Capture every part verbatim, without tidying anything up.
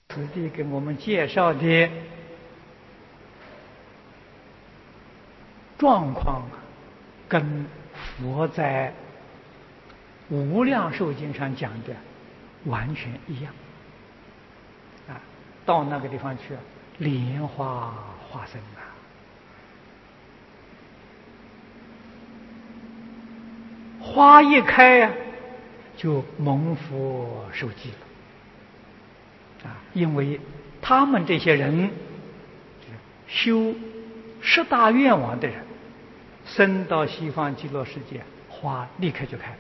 此地给我们介绍的状况，跟佛在《无量寿经》上讲的完全一样。啊，到那个地方去，莲花化身啊，花一开啊，就蒙佛受记了。啊，因为他们这些人修十大愿望的人，生到西方极乐世界，花立刻就开了，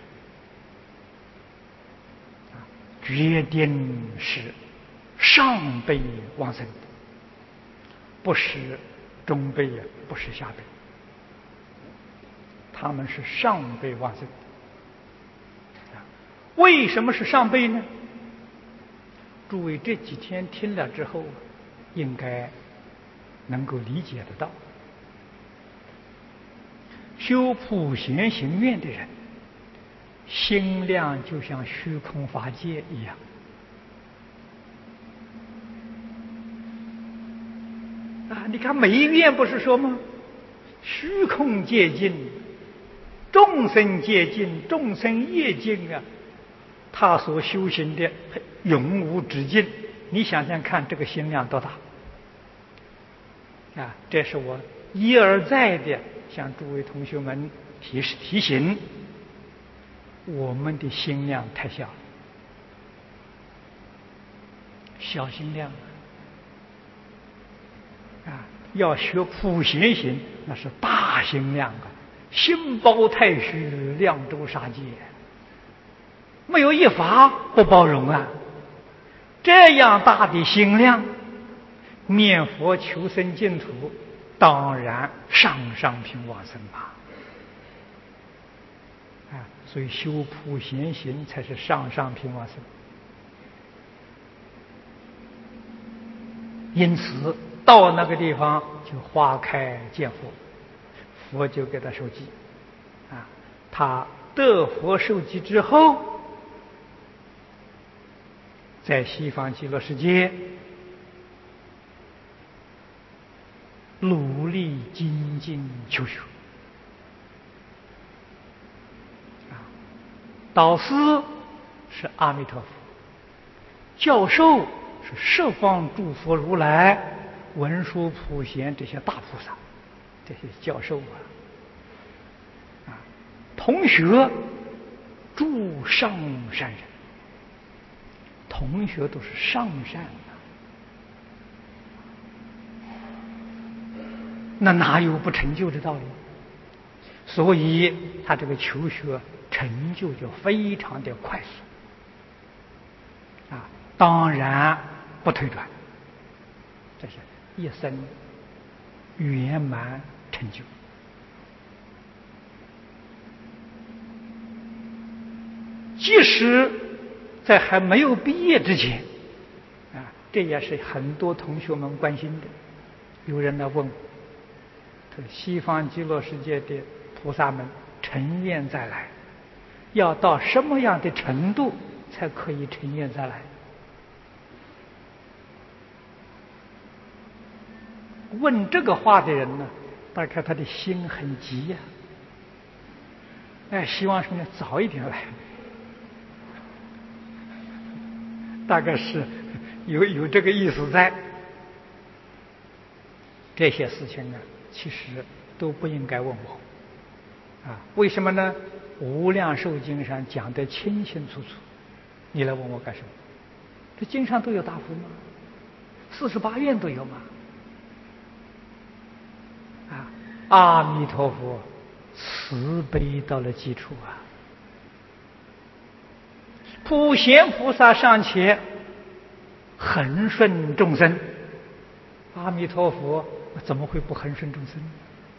啊，决定是上辈往生的，不是中辈也不是下辈，他们是上辈往生的。啊，为什么是上辈呢？诸位这几天听了之后，应该能够理解得到。修普贤行愿的人，心量就像虚空法界一样。啊，你看每一愿不是说吗？虚空界尽，众生界尽，众生业尽啊，他所修行的永无止境。你想想看，这个心量多大啊！这是我一而再的向诸位同学们提示提醒，我们的心量太小了，小心量啊！要学普贤行，那是大心量啊，心包太虚，量周杀界，没有一法不包容啊！这样大的心量，念佛求生净土，当然上上品往生吧。啊，所以修普贤行才是上上品往生。因此到那个地方就花开见佛，佛就给他受记。啊，他得佛受记之后，在西方极乐世界努力精进求学。啊，导师是阿弥陀佛，教授是十方诸佛如来、文殊普贤这些大菩萨，这些教授啊，啊，同学诸上善人，同学都是上善的，那哪有不成就的道理？所以他这个求学成就就非常的快速啊，当然不退转，这是一生圆满成就。即使在还没有毕业之前，啊，这也是很多同学们关心的。有人来问我，他说西方极乐世界的菩萨们成愿再来，要到什么样的程度才可以成愿再来？问这个话的人呢，大概他的心很急呀、啊，哎，希望什么呢？早一点来。大概是有有这个意思在。这些事情呢，其实都不应该问我啊，为什么呢？无量寿经上讲得清清楚楚，你来问我干什么？这经上都有答复吗？四十八愿都有吗？啊，阿弥陀佛慈悲到了基础啊！普贤菩萨尚且恒顺众生，阿弥陀佛怎么会不恒顺众生呢？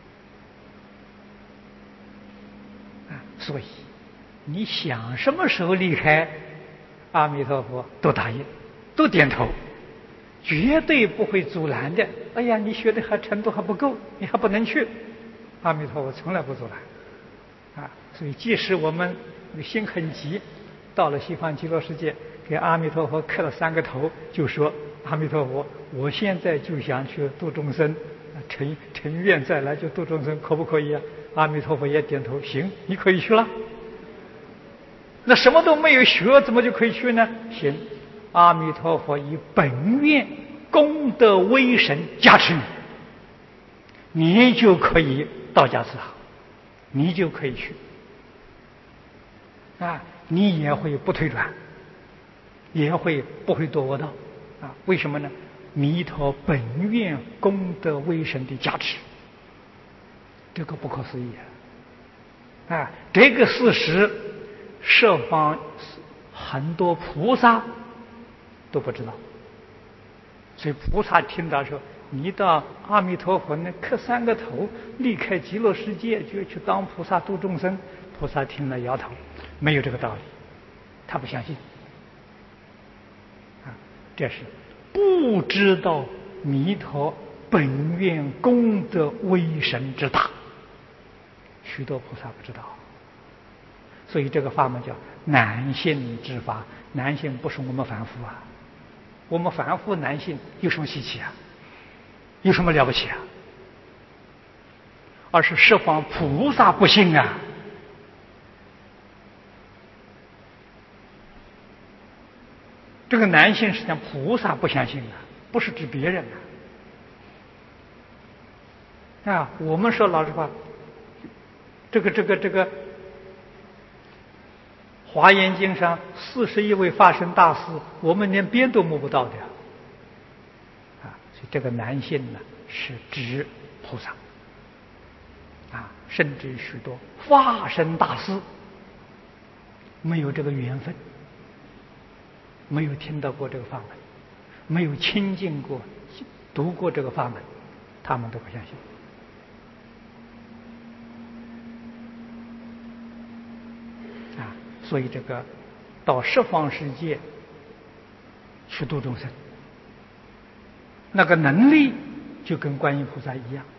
啊，所以你想什么时候离开，阿弥陀佛都答应，都点头，绝对不会阻拦的。哎呀，你学的还程度还不够，你还不能去，阿弥陀佛从来不阻拦。啊，所以即使我们心很急，到了西方极乐世界，给阿弥陀佛磕了三个头，就说阿弥陀佛，我现在就想去度众生，成成愿再来就度众生，可不可以啊？阿弥陀佛也点头，行，你可以去了。那什么都没有学，怎么就可以去呢？行，阿弥陀佛以本愿功德威神加持你，你就可以到家慈航，你就可以去啊，你也会不退转，也会不会堕恶道啊？为什么呢？弥陀本愿功德威神的加持，这个不可思议啊！啊，这个事实，十方很多菩萨都不知道，所以菩萨听到说你到阿弥陀佛那磕三个头，离开极乐世界就去当菩萨度众生，菩萨听了摇头，没有这个道理，他不相信啊，这是不知道弥陀本愿功德威神之大，许多菩萨不知道，所以这个法门叫难信之法。难信不是我们凡夫啊，我们凡夫难信有什么稀奇啊？有什么了不起啊？而是十方菩萨不信啊。这个难信实际上菩萨不相信啊，不是指别人啊。啊，我们说老实话，这个这个这个华严经上四十一位法身大士，我们连边都摸不到的啊。所以这个难信呢，是指菩萨啊，甚至许多法身大士没有这个缘分，没有听到过这个法门，没有亲近过读过这个法门，他们都不相信啊。所以这个到十方世界去度众生，那个能力就跟观音菩萨一样，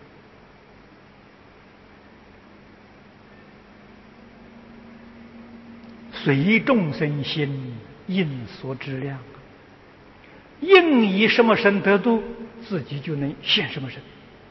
随众生心，应所知量，应以什么身得度，自己就能现什么身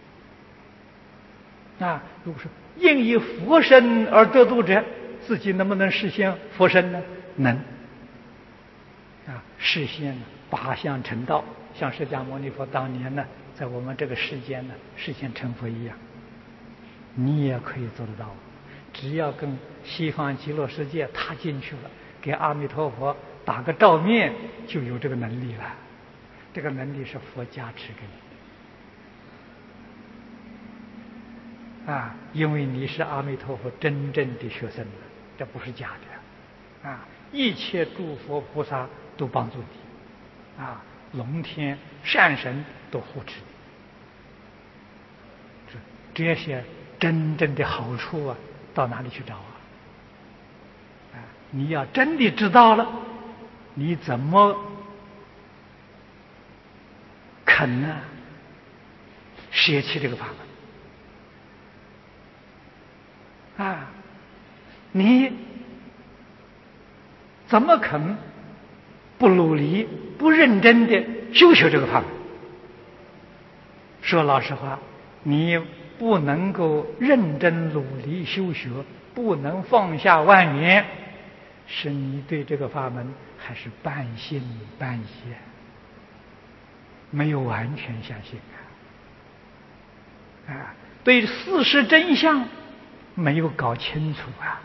啊。如果说应以佛身而得度者，自己能不能实现佛身呢？能啊，实现八相成道，像释迦牟尼佛当年呢，在我们这个世间呢，实现成佛一样，你也可以做得到。只要跟西方极乐世界踏进去了，给阿弥陀佛打个照面，就有这个能力了。这个能力是佛加持给你啊，因为你是阿弥陀佛真正的学生，这不是假的啊！一切诸佛菩萨都帮助你啊，龙天善神都护持你，这这些真正的好处啊，到哪里去找啊？啊，你要真的知道了，你怎么肯呢？舍弃这个法门啊！你怎么肯不努力、不认真的修学这个法门？说老实话，你不能够认真努力修学，不能放下万缘，是你对这个法门还是半信半疑，没有完全相信啊！啊，对事实真相没有搞清楚啊！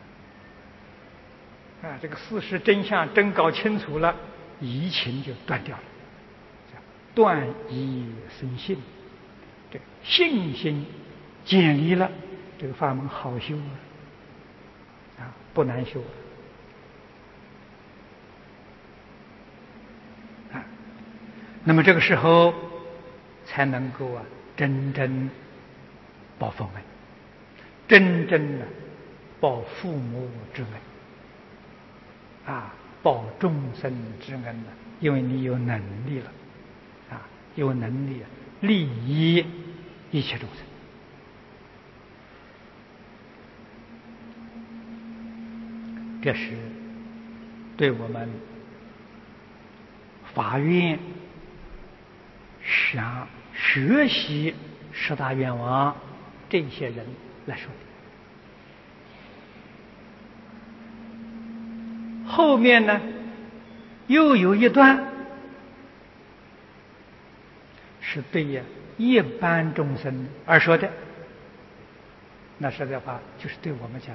啊，这个事实真相真搞清楚了，疑情就断掉了，断疑生信，这个信心建立了，这个法门好修啊，啊，不难修啊。那么这个时候才能够啊，真正报佛恩，真正的报父母之恩。啊，报众生之恩了，因为你有能力了，啊，有能力利益一切众生。这是对我们法院想学习十大愿王这些人来说的。后面呢，又有一段是对呀一般众生而说的，那实在话就是对我们讲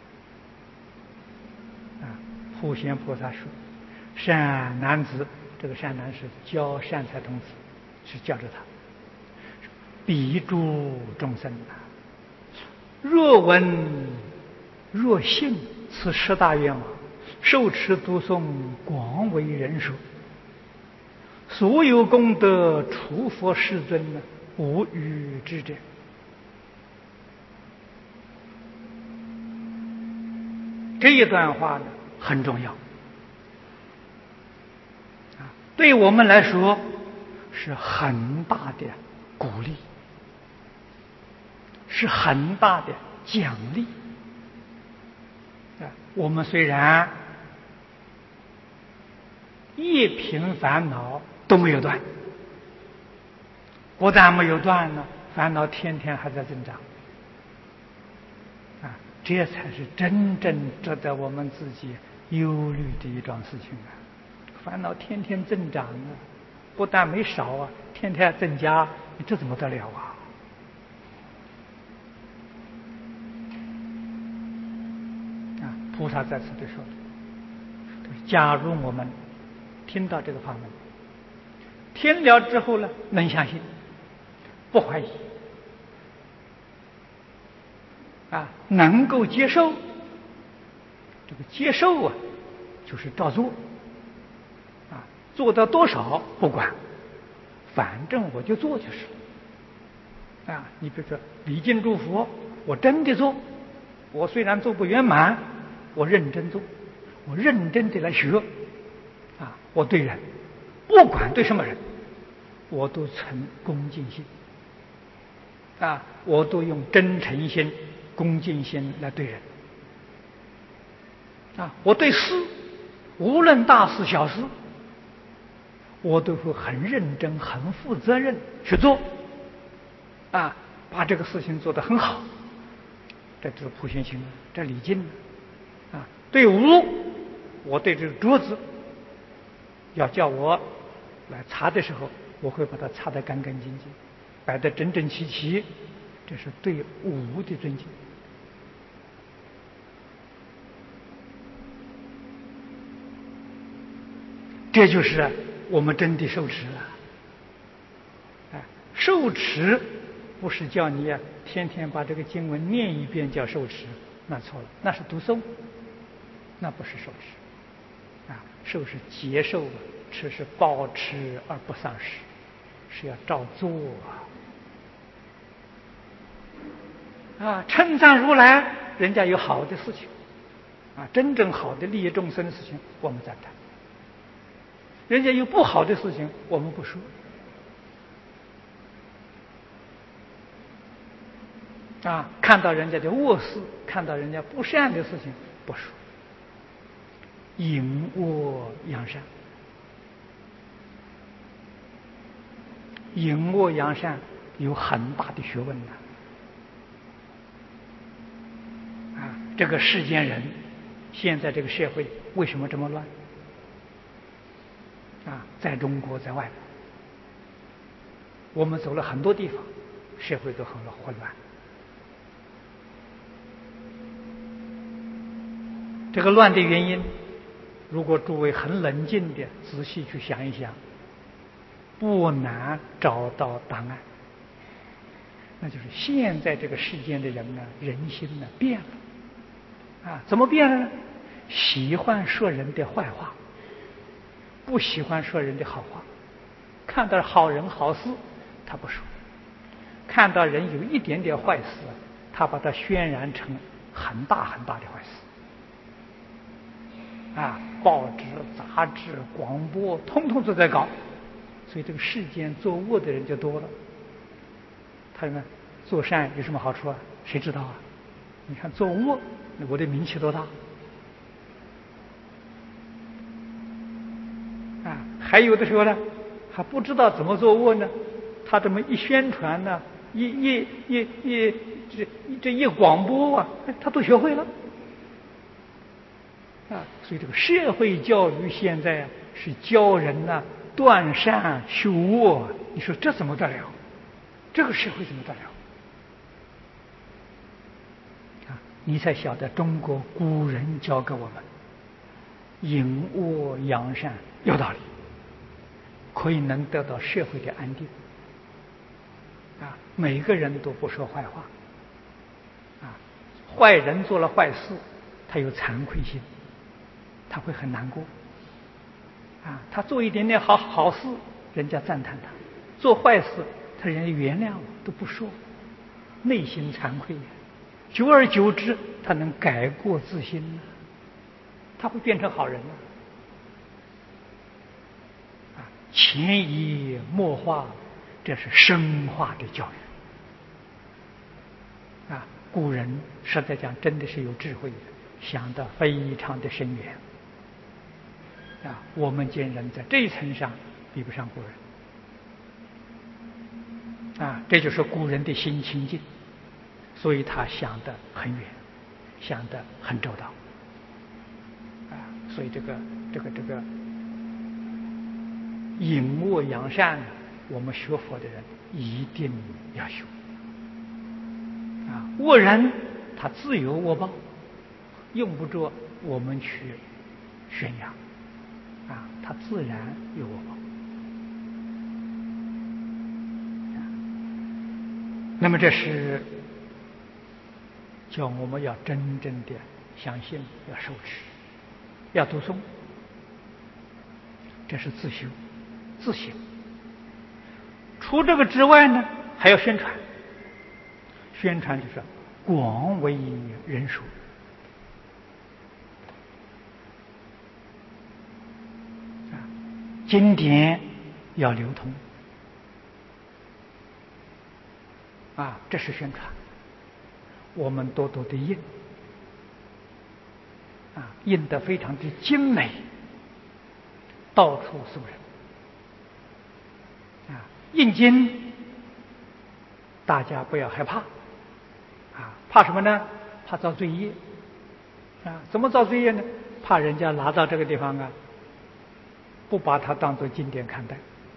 的。啊，普贤菩萨说：“善男子，这个善男是教善财童子，是教着他。彼诸众生啊，若闻若信此十大愿王，受持读诵，广为人说。所有功德，除佛世尊呢，无与之者。”这一段话呢很重要啊，对我们来说是很大的鼓励，是很大的奖励啊。我们虽然一品烦恼都没有断，不但没有断呢，烦恼天天还在增长啊，这才是真正值得我们自己忧虑的一桩事情啊！烦恼天天增长啊，不但没少啊，天天增加，这怎么得了啊？啊，菩萨在此地说的，假如我们听到这个法门，听了之后呢，能相信，不怀疑。啊，能够接受，这个接受啊，就是照做，啊，做到多少不管，反正我就做就是了。啊，你比如说礼敬诸佛，我真的做，我虽然做不圆满，我认真做，我认真的来学，啊，我对人，不管对什么人，我都存恭敬心，啊，我都用真诚心。恭敬心来对人啊，我对事无论大事小事，我都会很认真、很负责任去做啊，把这个事情做得很好。这就是普贤行，这礼敬啊。对无，我对这个桌子要叫我来擦的时候，我会把它擦得干干净净，摆得整整齐齐，这是对无的尊敬。这就是我们真的受持了。啊，受持不是叫你啊天天把这个经文念一遍叫受持，那错了，那是读诵，那不是受持。啊，受是接受，持是保持而不丧失，是要照做啊。啊，称赞如来，人家有好的事情，啊，真正好的利益众生的事情，我们赞叹。人家有不好的事情，我们不说啊。看到人家的恶事，看到人家不善的事情，不说。隐恶扬善，隐恶扬善有很大的学问的啊。这个世间人，现在这个社会为什么这么乱？啊，在中国，在外国，我们走了很多地方，社会都很混乱。这个乱的原因，如果诸位很冷静的仔细去想一想，不难找到答案。那就是现在这个世间的人呢，人心呢变了。啊，怎么变了呢？喜欢说人的坏话，不喜欢说人的好话。看到好人好事他不说，看到人有一点点坏事，他把它渲染成很大很大的坏事啊，报纸杂志广播通通都在搞，所以这个世间做恶的人就多了。他们做善有什么好处啊？谁知道啊？你看做恶，我的名气多大啊！还有的时候呢， 他不知道怎么做恶呢，他这么一宣传呢，一一一一这这一广播啊，他都学会了啊。所以这个社会教育现在啊，是教人呢、啊、断善修恶，你说这怎么得了？这个社会怎么得了？啊，你才晓得中国古人教给我们隐恶扬善有道理，可以能得到社会的安定。啊，每个人都不说坏话。啊，坏人做了坏事，他有惭愧心，他会很难过。啊，他做一点点好好事，人家赞叹他；做坏事，他人家原谅都不说，内心惭愧。久而久之，他能改过自新了，他会变成好人了。啊，潜移默化，这是深化的教育。啊，古人实在讲真的是有智慧的，想得非常的深远。啊，我们今人在这一层上比不上古人。啊，这就是古人的心清净，所以他想得很远，想得很周到。啊，所以这个这个这个隐恶扬善，我们学佛的人一定要修。啊，恶人他自有恶报，用不着我们去宣扬。啊，他自然有恶报。那么这是叫我们要真正的相信，要受持，要读诵，这是自修自省。除这个之外呢，还要宣传。宣传就是广为人熟。啊，经典要流通。啊，这是宣传。我们多多的印，啊，印得非常的精美，到处送人。啊，印经大家不要害怕。啊，怕什么呢？怕造罪业。啊，怎么造罪业呢？怕人家拿到这个地方啊，不把它当作经典看待。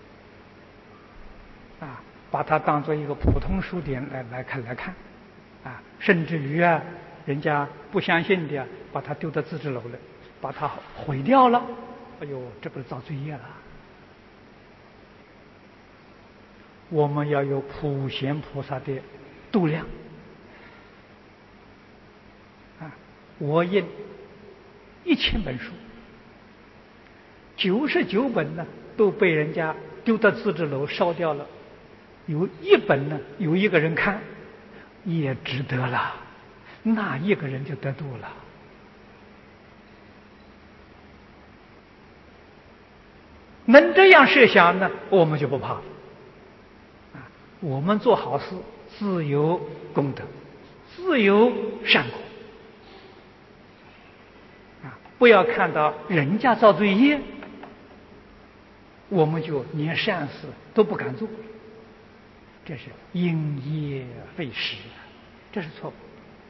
啊，把它当作一个普通书典来来看来看。啊，甚至于啊，人家不相信的，把它丢到自治楼了，把它毁掉了。哎呦，这不是造罪业了？我们要有普贤菩萨的度量。啊，我印一千本书，九十九本呢都被人家丢到自治楼烧掉了，有一本呢有一个人看，也值得了，那一个人就得度了。能这样设想呢，我们就不怕了。啊，我们做好事自有功德，自有善果。啊，不要看到人家造罪业，我们就连善事都不敢做，这是因业废时，这是错误。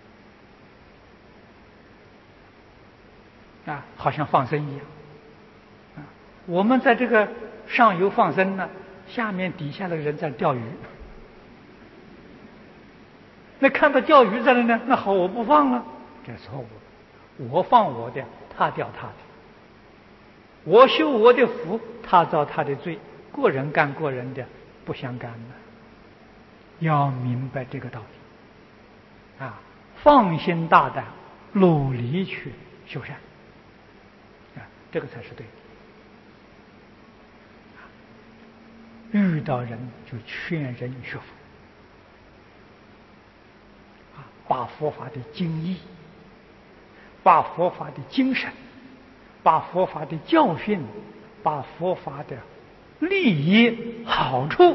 啊，好像放生一样。啊，我们在这个上游放生呢，下面底下的人在钓鱼。那看到钓鱼在那呢，那好，我不放了，这是错误。我放我的，他钓他的。我修我的福，他造他的罪，个人干个人的，不相干的。要明白这个道理。啊，放心大胆，努力去修善。啊，这个才是对的。遇到人就劝人学佛。啊，把佛法的精义，把佛法的精神，把佛法的教训，把佛法的利益好处，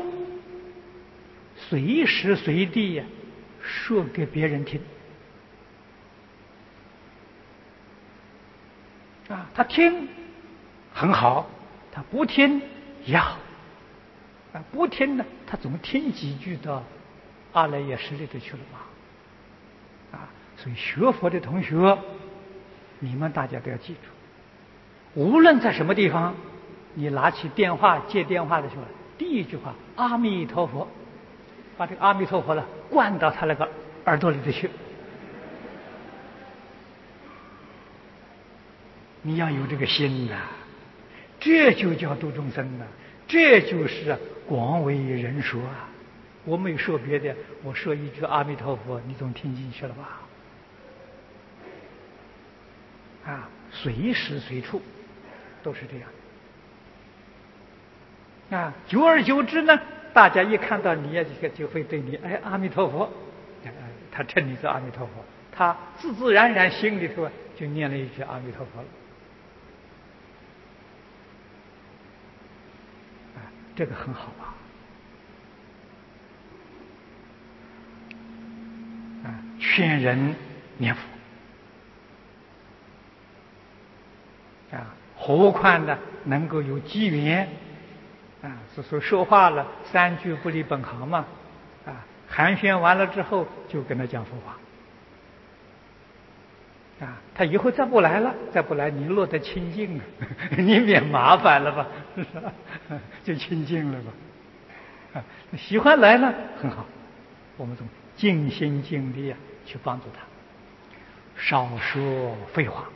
随时随地呀说给别人听。啊，他听很好，他不听也好。 啊，不听呢，他总听几句到阿赖耶识里头去了嘛。啊，所以学佛的同学，你们大家都要记住，无论在什么地方，你拿起电话接电话的时候，第一句话阿弥陀佛，把这个阿弥陀佛了灌到他那个耳朵里头去。你要有这个心呐、啊，这就叫度众生呐、啊，这就是广为人说啊。我没说别的，我说一句阿弥陀佛，你总听进去了吧？啊，随时随处都是这样。啊，久而久之呢，大家一看到你呀，就就会对你哎阿弥陀佛，他称你做阿弥陀佛，他自自然然心里头就念了一句阿弥陀佛了。啊，这个很好吧？啊，劝人念佛。啊，何况呢，能够有机缘。啊，是说说话了，三句不离本行嘛。啊，寒暄完了之后，就跟他讲佛法。啊，他以后再不来了，再不来，你落得清净了，你免麻烦了吧？就清净了吧？啊，喜欢来了很好，我们从尽心尽力啊去帮助他，少说废话。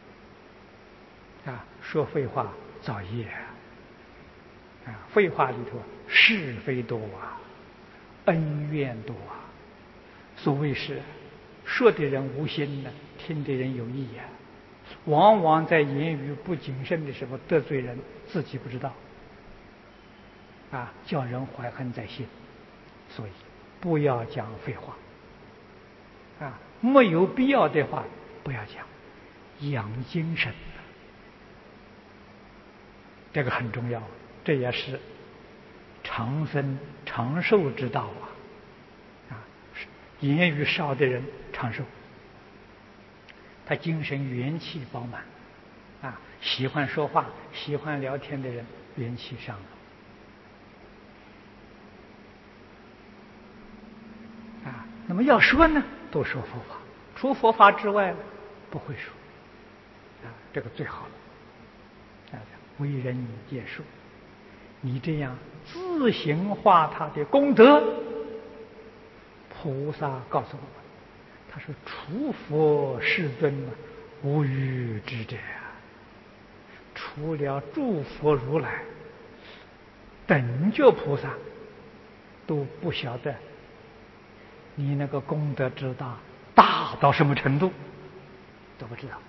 啊，说废话造业。啊，废话里头是非多啊，恩怨多啊。所谓是说的人无心呢，听的人有意啊。往往在言语不谨慎的时候得罪人，自己不知道。啊，叫人怀恨在心。所以不要讲废话。啊，没有必要的话不要讲，养精神。这个很重要。这也是长生长寿之道啊！啊，言语少的人长寿，他精神元气饱满，啊，喜欢说话、喜欢聊天的人元气上了。啊，那么要说呢，都说佛法，除佛法之外不会说。啊，这个最好了。啊，为人以戒术。你这样自行化他的功德，菩萨告诉我们，他说除佛世尊无余之者，除了诸佛如来等觉菩萨都不晓得你那个功德之大大到什么程度，都不知道。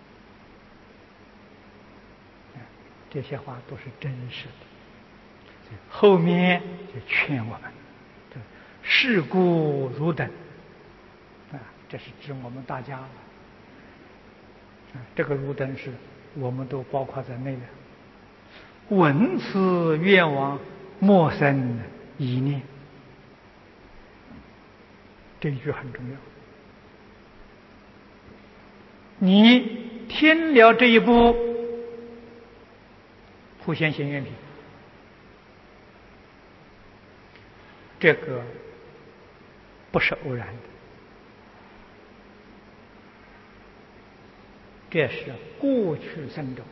这些话都是真实的。后面就劝我们，是故汝等，啊，这是指我们大家了。啊，这个汝等是我们都包括在内的。闻此愿望，莫生疑念。这一句很重要。你听了这一部《普贤行愿品》，这个不是偶然的，这是过去生中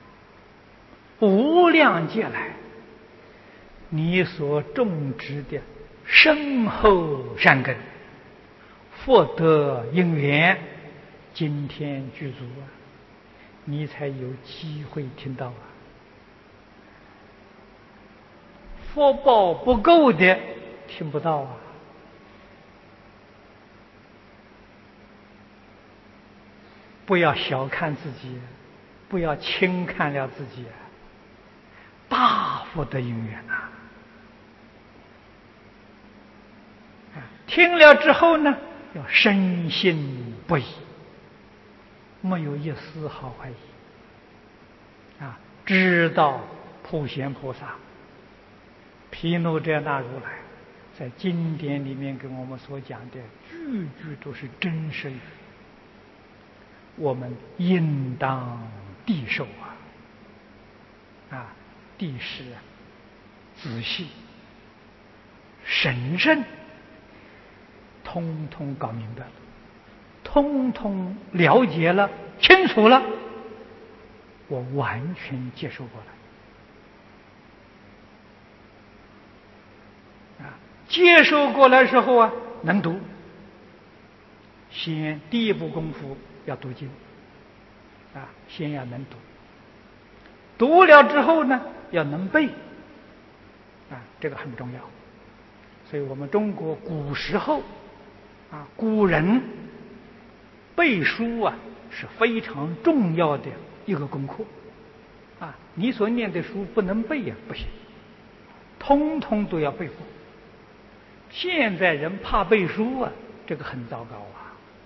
无量劫来你所种植的深厚善根，福德因缘，今天具足啊，你才有机会听到啊。福报不够的听不到啊。不要小看自己，不要轻看了自己，大福的因缘呐！听了之后呢，要深信不疑，没有一丝毫怀疑啊！知道普贤菩萨、毗卢遮那如来在经典里面跟我们所讲的句句都是真实语，我们应当谛受啊！啊，谛实啊，仔细审慎，通通搞明白了，通通了解了，清楚了，我完全接受过来。啊，接受过来时候啊，能读。先第一步功夫要读经，啊，先要能读。读了之后呢，要能背，啊，这个很重要。所以我们中国古时候，啊，古人背书啊是非常重要的一个功课，啊，你所念的书不能背呀，不行，通通都要背过。现在人怕背书啊，这个很糟糕啊。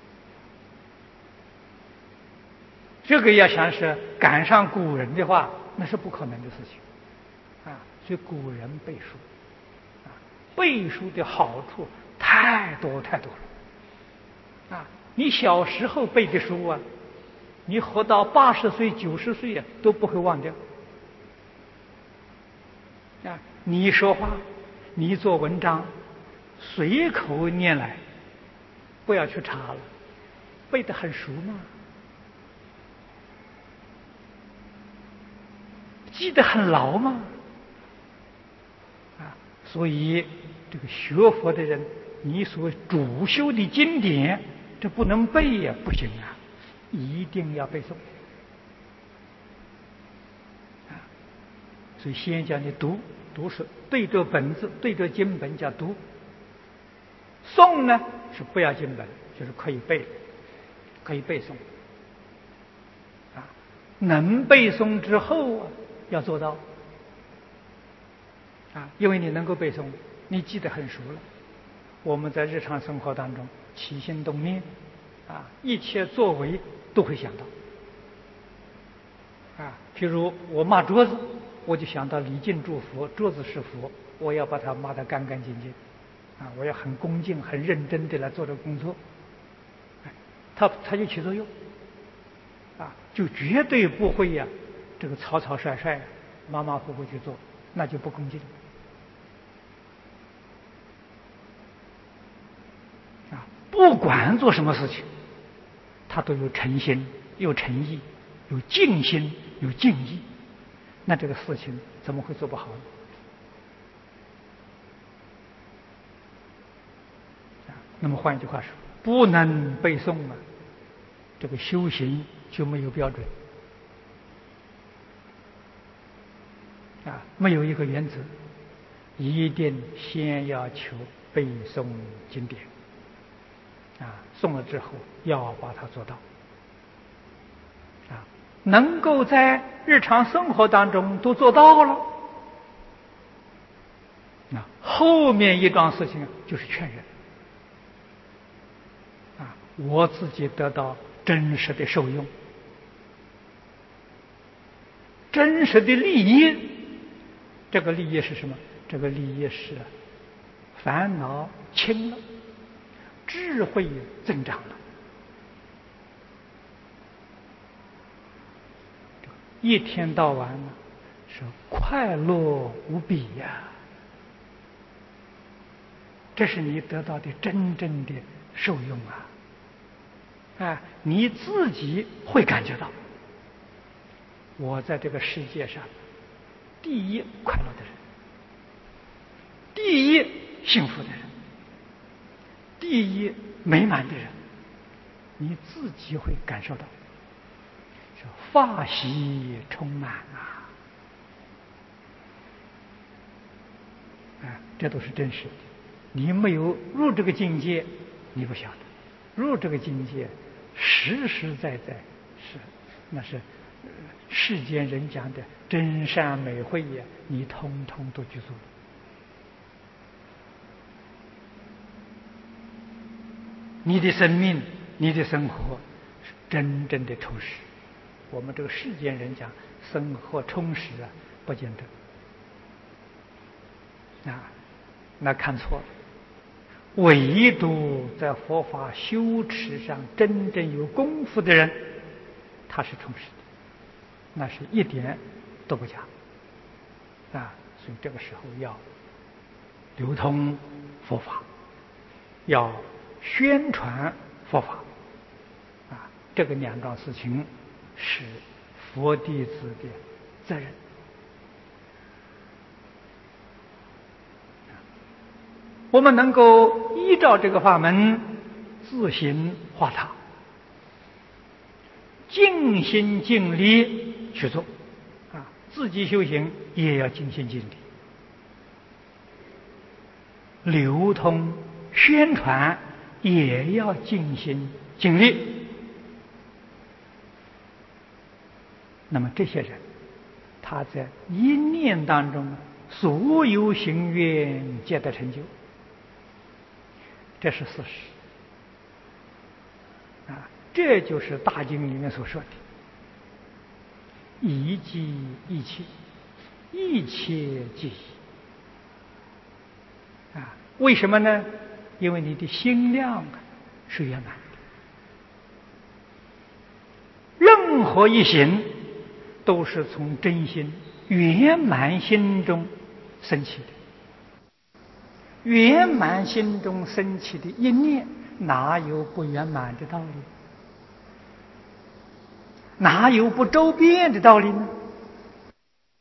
这个要想是赶上古人的话，那是不可能的事情，啊，所以古人背书，啊，背书的好处太多太多了，啊，你小时候背的书啊，你活到八十岁、九十岁啊都不会忘掉，啊，你说话，你做文章，随口念来，不要去查了，背得很熟嘛。记得很牢吗？啊，所以这个学佛的人，你所主修的经典，这不能背呀，不行啊，一定要背诵。啊，所以先叫你读，读是对着本子，对着经本叫读。诵呢是不要经本，就是可以背，可以背诵。啊，能背诵之后啊。要做到啊，因为你能够背诵，你记得很熟了。我们在日常生活当中起心动念啊，一切作为都会想到啊。譬如我抹桌子，我就想到礼敬诸佛，桌子是佛，我要把它抹得干干净净啊，我要很恭敬、很认真的来做这个工作，它它就起作用啊，就绝对不会呀、啊。这个草草率率、马马虎虎去做，那就不恭敬啊！不管做什么事情，他都有诚心、有诚意、有敬心、有敬意，那这个事情怎么会做不好呢？啊，那么换一句话说，不能背诵啊，这个修行就没有标准。啊，没有一个原则，一定先要求背诵经典，啊，诵了之后要把它做到，啊，能够在日常生活当中都做到了，啊，后面一桩事情就是劝人，啊，我自己得到真实的受用，真实的利益。这个利益是什么？这个利益是烦恼轻了，智慧增长了，一天到晚呢是快乐无比呀！这是你得到的真正的受用啊！啊，你自己会感觉到，我在这个世界上。第一快乐的人，第一幸福的人，第一美满的人，你自己会感受到，是法喜充满啊！啊，这都是真实的。你没有入这个境界，你不晓得；入这个境界，实实在在是，那是世间人讲的真善美慧呀，你通通都去做了。你的生命，你的生活是真正的充实。我们这个世间人讲生活充实啊，不见得啊，那看错了。唯独在佛法修持上真正有功夫的人，他是充实的，那是一点都不假啊。所以这个时候要流通佛法，要宣传佛法啊，这个两桩事情是佛弟子的责任。我们能够依照这个法门自行化他，尽心尽力去做啊，自己修行也要尽心尽力，流通宣传也要尽心尽力。那么这些人，他在一念当中，所有行愿皆得成就，这是事实啊！这就是大经里面所说的“一即一切，一切即一”啊！为什么呢？因为你的心量是圆满的，任何一行都是从真心圆满心中升起的。圆满心中升起的一念，哪有不圆满的道理？哪有不周遍的道理呢？